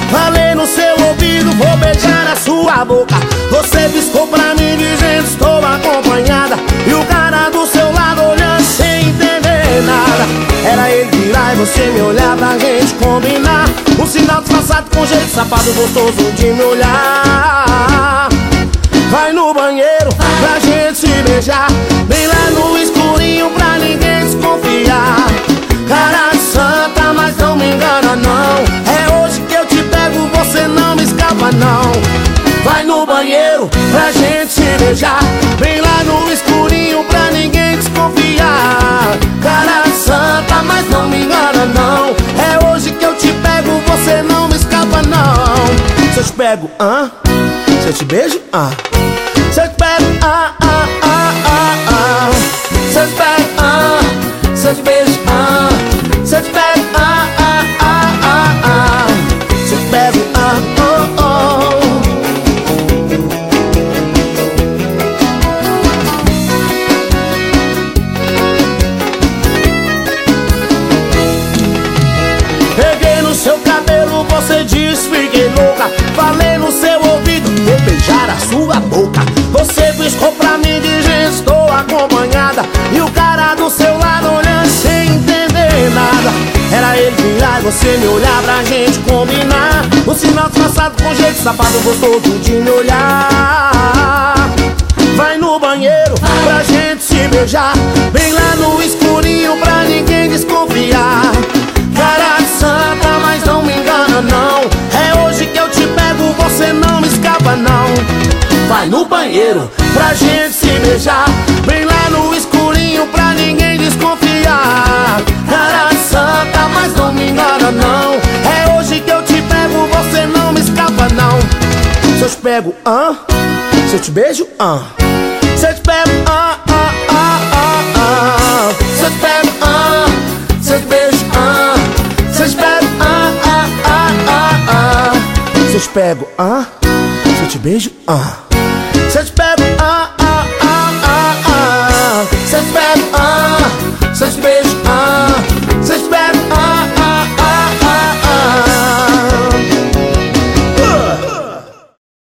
Falei no seu ouvido, vou beijar a sua boca. Você piscou pra mim dizendo estou acompanhada, e o cara do seu lado olhando sem entender nada. Era ele virar e você me olhar pra gente combinar. Um sinal disfarçado com jeito safado gostoso de me olhar. Vai no banheiro pra gente se beijar, bem lá no escurinho pra ninguém desconfiar. Cara de santa, mas não me engana não. É hoje que eu te pego, você não me escapa não. Vai no banheiro pra gente se beijar, bem lá no escurinho pra ninguém desconfiar. Cara de santa, mas não me engana não. É hoje que eu te pego, você não me escapa não. Se eu te pego, se eu te beijo, se eu te pego, se eu te pego, se eu te beijo, se eu te pego, se eu te pego, Peguei no seu cabelo, você disse fiquei louca. Falei no seu ouvido, vou beijar a sua boca. Você piscou pra mim dizendo estou acompanhada, e o cara do seu lado olhando sem entender nada. Era ele virar e você me olhar pra gente combinar. Um sinal disfarçado com jeito safado gostoso de me olhar. Vai no banheiro pra gente se beijar, bem lá no escurinho pra ninguém desconfiar. Cara de santa, mas não me engana não. É hoje que eu te pego, você não me escapa não. Vai no banheiro pra gente se beijar, bem lá no escurinho pra ninguém desconfiar. Cara de santa, mas não me engana não. É hoje que eu te pego, você não me escapa não. Se eu te pego, se eu te beijo, se eu te pego, se eu te pego, se eu te beijo, se eu te pego, se eu te pego, se eu te beijo,